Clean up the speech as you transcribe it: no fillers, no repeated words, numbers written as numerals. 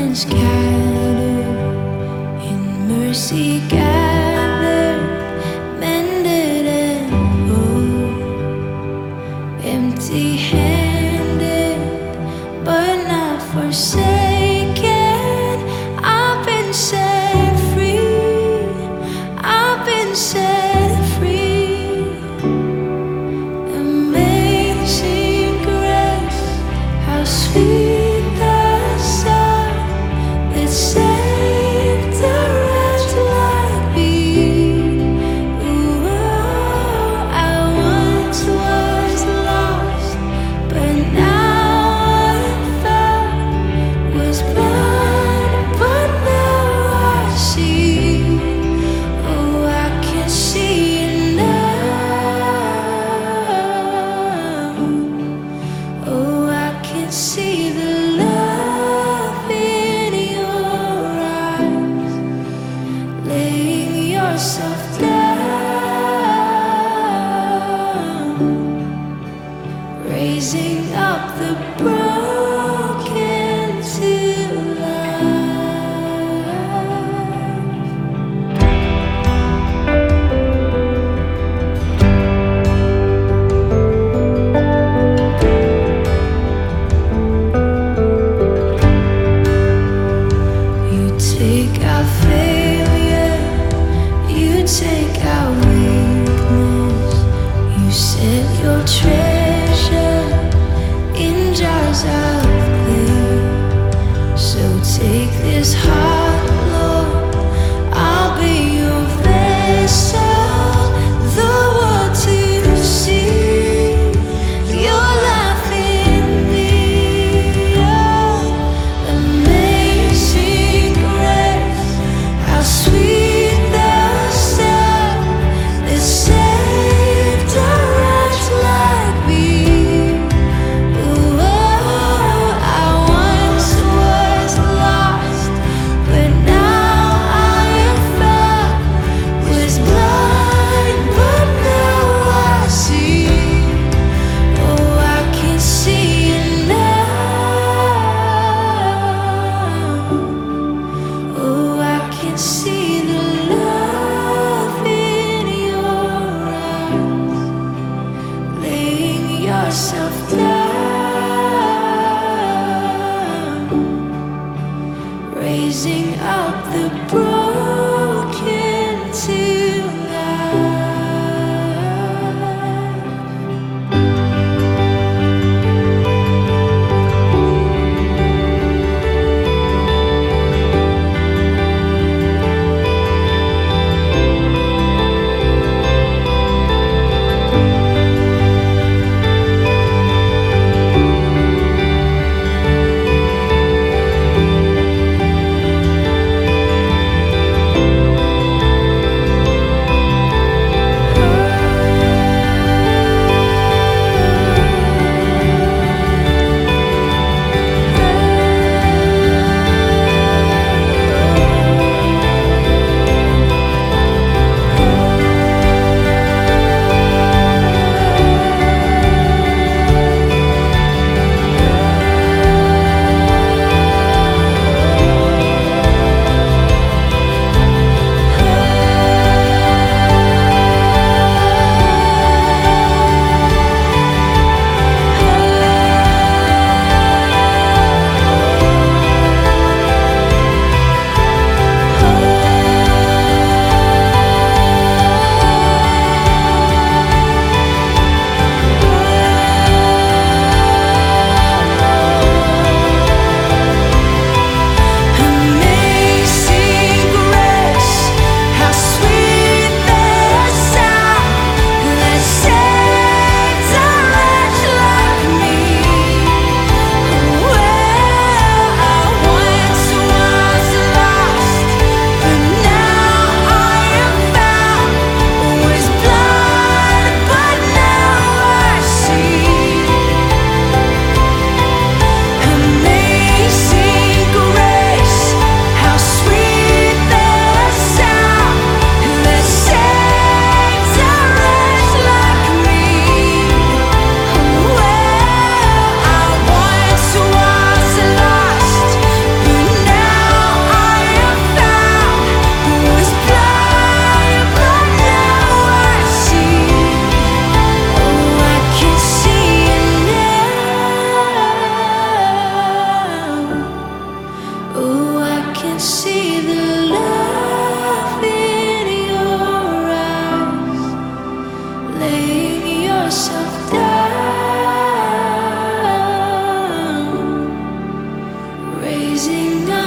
scattered in mercy gathered, mended and whole, empty-handed but not forsaken. I've been set free, I've been set free. Amazing grace, how sweet the sound that saved a wretch like me. Ooh, I once was lost, but now I'm found. Was blind, but now I see. Oh, I can see it now. Oh, I can see the love in your eyes, laying yourself down, raising up the broken to life. You take our failure, you take our weakness, you set your treasure in jars of clay. So take this heart, Lord, I'll be your vessel, the world to see your life in me. Oh, amazing grace, how sweet the sound that saved a wretch like me. Ooh, I once was lost, but now I am found. Was blind, but now I see. Oh, I can see it now. Oh, I can see the love in your eyes, laying yourself down, raising up the broken to life. you know